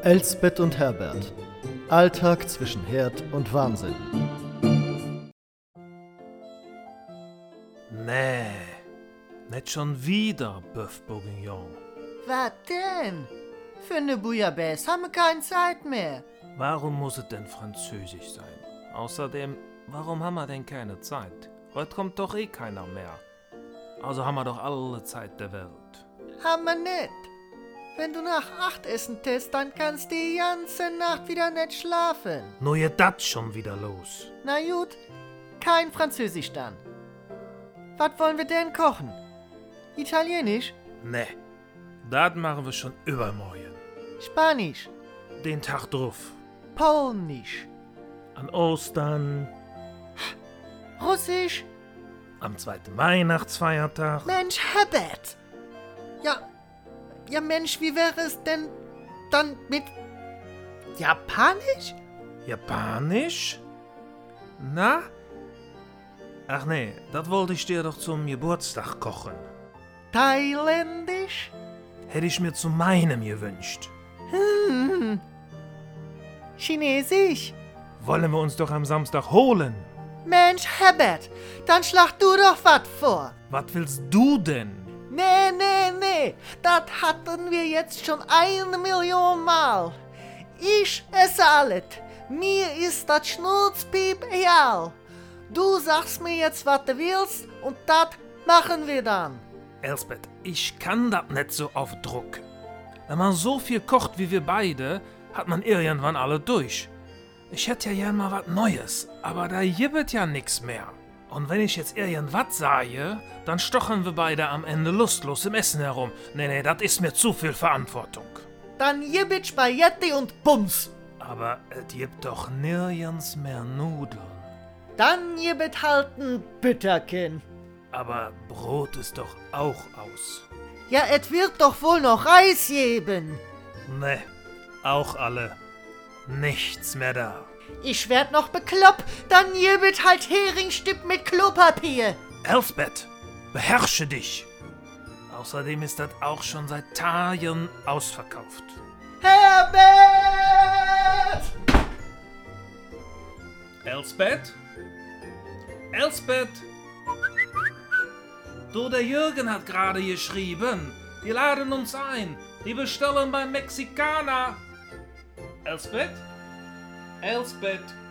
Elsbeth und Herbert. Alltag zwischen Herd und Wahnsinn. Nee, nicht schon wieder Bœuf Bourguignon. Was denn? Für eine Bouillabaisse haben wir keine Zeit mehr. Warum muss es denn französisch sein? Außerdem, warum haben wir denn keine Zeit? Heute kommt doch eh keiner mehr. Also haben wir doch alle Zeit der Welt. Haben wir nicht. Wenn du nach 8 essen test, dann kannst du die ganze Nacht wieder nicht schlafen. Nur geht das schon wieder los. Na gut, kein Französisch dann. Was wollen wir denn kochen? Italienisch? Nee, das machen wir schon übermorgen. Spanisch? Den Tag drauf. Polnisch? An Ostern, Russisch? am 2. Weihnachtsfeiertag. Mensch, Herbert! Ja Mensch, wie wäre es denn dann mit Japanisch? Japanisch? Na? Ach nee, das wollte ich dir doch zum Geburtstag kochen. Thailändisch? Hätte ich mir zu meinem gewünscht. Chinesisch? Wollen wir uns doch am Samstag holen. Mensch, Herbert, dann schlag du doch was vor. Was willst du denn? Nee, das hatten wir jetzt schon 1 Million Mal. Ich esse alles. Mir ist das Schnurzpiep egal. Du sagst mir jetzt, was du willst, und das machen wir dann. Elsbeth, ich kann das nicht so auf Druck. Wenn man so viel kocht wie wir beide, hat man irgendwann alle durch. Ich hätte ja gern mal was Neues, aber da gibt ja nix mehr. Und wenn ich jetzt irgendwas sage, dann stochern wir beide am Ende lustlos im Essen herum. Nee, das ist mir zu viel Verantwortung. Dann gibt's Spaghetti und Bums. Aber es gibt doch nirgends mehr Nudeln. Dann gibt's halt ein Bütterchen. Aber Brot ist doch auch aus. Ja, es wird doch wohl noch Reis geben. Nee, auch alle. Nichts mehr da. Ich werd noch bekloppt, dann gibt's halt Heringstück mit Klopapier. Elsbeth, beherrsche dich. Außerdem ist das auch schon seit Tagen ausverkauft. Herbert! Elsbeth? Elsbeth? Du, der Jürgen hat gerade geschrieben. Die laden uns ein. Die bestellen beim Mexikaner. Elsbeth? Elsbeth?